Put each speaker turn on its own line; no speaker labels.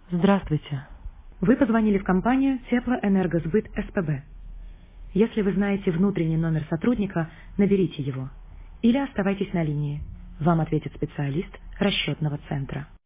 Здравствуйте. Вы позвонили в компанию Теплоэнергосбыт СПБ. Если вы знаете внутренний номер сотрудника, наберите его. Или оставайтесь на линии. Вам ответит специалист расчетного центра.